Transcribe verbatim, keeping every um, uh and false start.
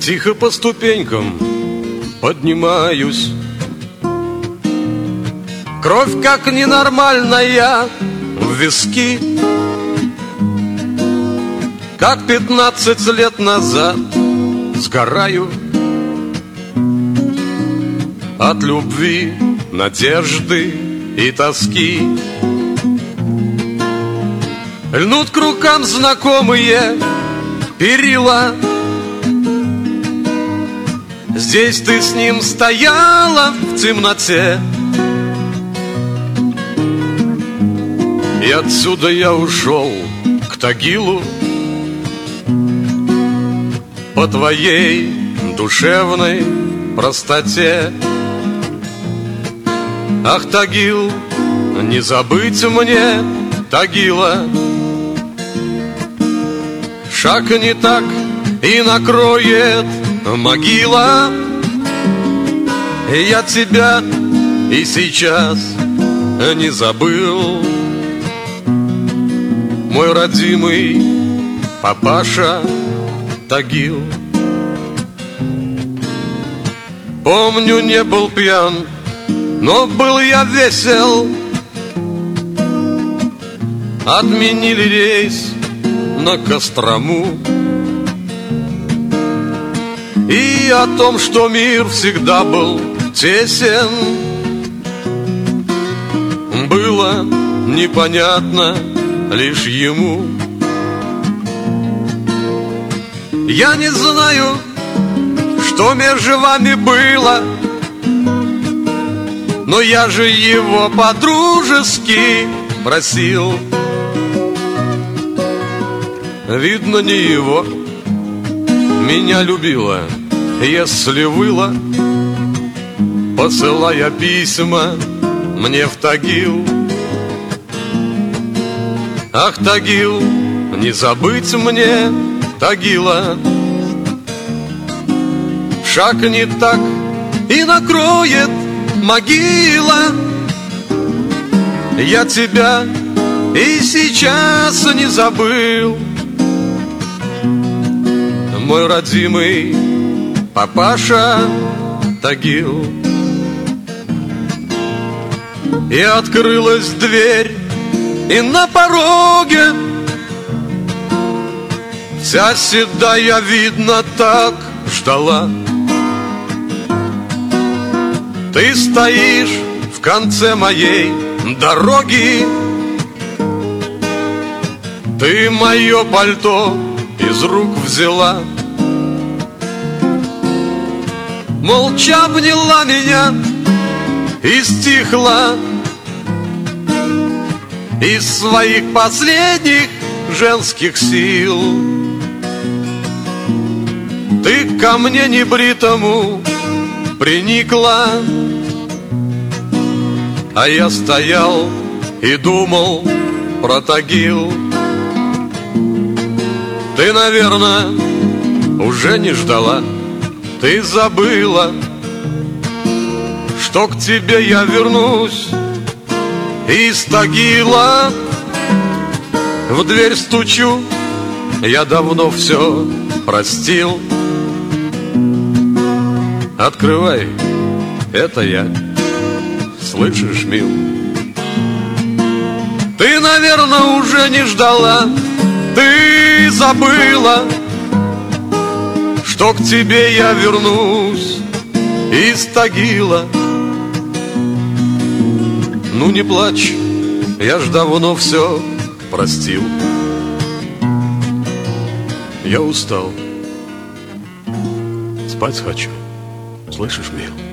Тихо по ступенькам поднимаюсь. Кровь как ненормальная в виски, как пятнадцать лет назад сгораю от любви, надежды и тоски. Льнут к рукам знакомые перила. Здесь ты с ним стояла в темноте, и отсюда я ушел к Тагилу по твоей душевной простоте. Ах, Тагил, не забыть мне Тагила. Шаг не так и накроет могила. Я тебя и сейчас не забыл, мой родимый папаша Тагил. Помню, не был пьян, но был я весел. Отменили рейс на Кострому, и о том, что мир всегда был тесен, было непонятно лишь ему. Я не знаю, что между вами было, но я же его по-дружески просил. Видно, не его меня любила, если выла, посылая письма мне в Тагил. Ах, Тагил, не забыть мне Тагила. Шаг не так и накроет могила. Я тебя и сейчас не забыл, мой родимый папаша Тагил. И открылась дверь, и на пороге вся седая, видно, так ждала. Ты стоишь в конце моей дороги, ты мое пальто из рук взяла, молча обняла меня и стихла. Из своих последних женских сил ты ко мне небритому приникла, а я стоял и думал про Тагил. Ты, наверное, уже не ждала, ты забыла, что к тебе я вернусь из Тагила. В дверь стучу, я давно все простил. Открывай, это я, слышишь, мил? Ты, наверное, уже не ждала, ты забыла, что к тебе я вернусь из Тагила. Ну не плачь, я ж давно все простил. Я устал, спать хочу, слышишь, мил?